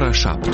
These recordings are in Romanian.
ora 7.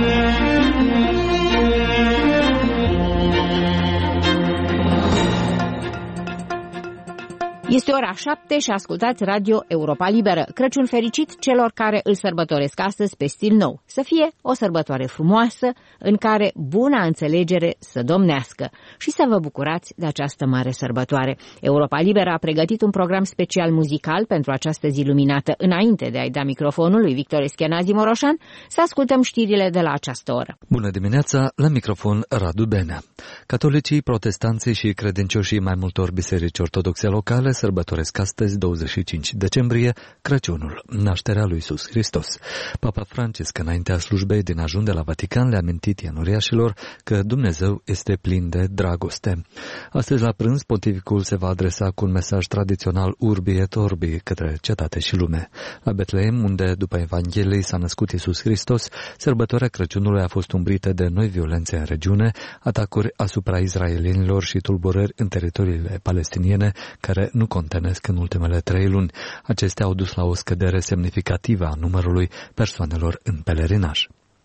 Este ora 7 și ascultați Radio Europa Liberă. Crăciun fericit celor care îl sărbătoresc astăzi pe stil nou. Să fie o sărbătoare frumoasă în care buna înțelegere să domnească și să vă bucurați de această mare sărbătoare. Europa Liberă a pregătit un program special muzical pentru această zi luminată. Înainte de a-i da microfonul lui Victor Eschenazi Moroșan, să ascultăm știrile de la această oră. Bună dimineața, la microfon Radu Benea. Catolicii, protestanții și credincioșii mai multor biserici ortodoxe locale sărbătoresc astăzi, 25 decembrie, Crăciunul, nașterea lui Iisus Hristos. Papa Francisc, înaintea slujbei din ajun de la Vatican, le-a amintit ianuriașilor că Dumnezeu este plin de dragoste. Astăzi, la prânz, pontificul se va adresa cu un mesaj tradițional Urbi et Orbi către cetate și lume. La Betlehem, unde, după Evanghelie, s-a născut Iisus Hristos, sărbătoarea Crăciunului a fost umbrită de noi violențe în regiune, atacuri asupra izraelienilor și tulburări în teritoriile palestiniene, care nu contenesc în ultimele 3 luni. Acestea au dus la o scădere semnificativă a numărului persoanelor în pelerinaj.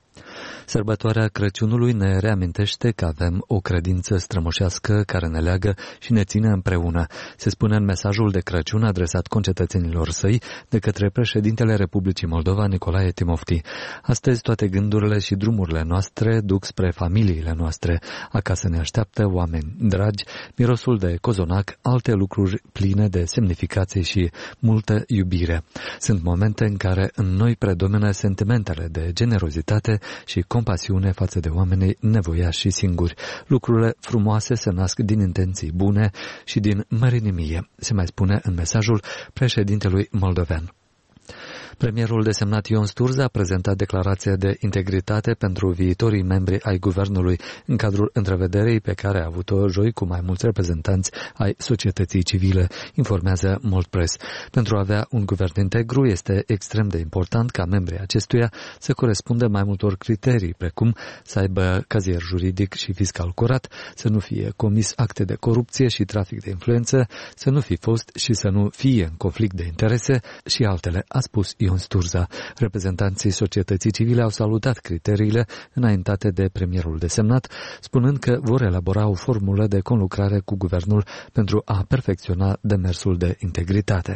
Sărbătoarea Crăciunului ne reamintește că avem o credință strămoșească care ne leagă și ne ține împreună. Se spune în mesajul de Crăciun adresat concetățenilor săi de către președintele Republicii Moldova, Nicolae Timofti. Astăzi toate gândurile și drumurile noastre duc spre familiile noastre. Acasă ne așteaptă oameni dragi, mirosul de cozonac, alte lucruri pline de semnificație și multă iubire. Sunt momente în care în noi predomină sentimentele de generozitate și compasiune față de oamenii nevoiași și singuri. Lucrurile frumoase se nasc din intenții bune și din mărinimie, se mai spune în mesajul președintelui moldovean. Premierul desemnat Ion Sturza a prezentat declarația de integritate pentru viitorii membri ai guvernului în cadrul întrevederei pe care a avut-o joi cu mai mulți reprezentanți ai societății civile, informează Moldpress. Pentru a avea un guvern integru este extrem de important ca membrii acestuia să corespundă mai multor criterii, precum să aibă cazier juridic și fiscal curat, să nu fie comis acte de corupție și trafic de influență, să nu fi fost și să nu fie în conflict de interese și altele, a spus Ion Sturza. Reprezentanții societății civile au salutat criteriile înaintate de premierul desemnat, spunând că vor elabora o formulă de conlucrare cu guvernul pentru a perfecționa demersul de integritate.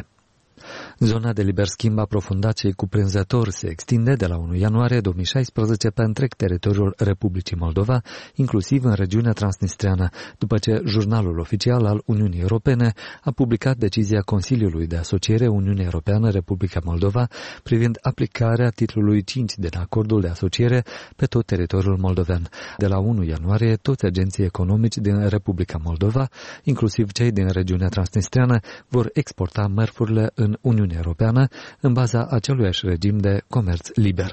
Zona de liber schimb aprofundat și cuprinzător se extinde de la 1 ianuarie 2016 pe întreg teritoriul Republicii Moldova, inclusiv în regiunea transnistreană, după ce jurnalul oficial al Uniunii Europene a publicat decizia Consiliului de Asociere Uniunea Europeană-Republica Moldova privind aplicarea titlului 5 din acordul de asociere pe tot teritoriul moldovean. De la 1 ianuarie, toți agenții economici din Republica Moldova, inclusiv cei din regiunea transnistreană, vor exporta mărfurile în Uniunea Europeană în baza aceluiași regim de comerț liber.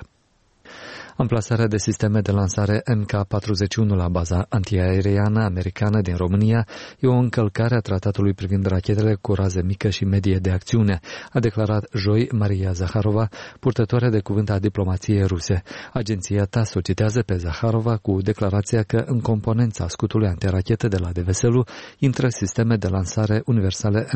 Amplasarea de sisteme de lansare MK-41 la baza antiaeriană americană din România e o încălcare a tratatului privind rachetele cu rază mică și medie de acțiune, a declarat joi Maria Zaharova, purtătoare de cuvânt a diplomației ruse. Agenția TASS o citează pe Zaharova cu declarația că în componența scutului antirachetă de la Deveselu intră sisteme de lansare universale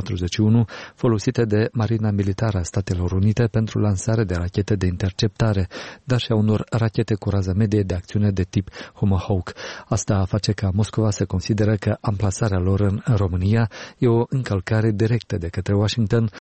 MK-41 folosite de Marina Militară a Statelor Unite pentru lansare de rachete de interceptare, dar și a unor rachete cu rază medie de acțiune de tip Tomahawk. Asta face ca Moscova să consideră că amplasarea lor în România e o încălcare directă de către Washington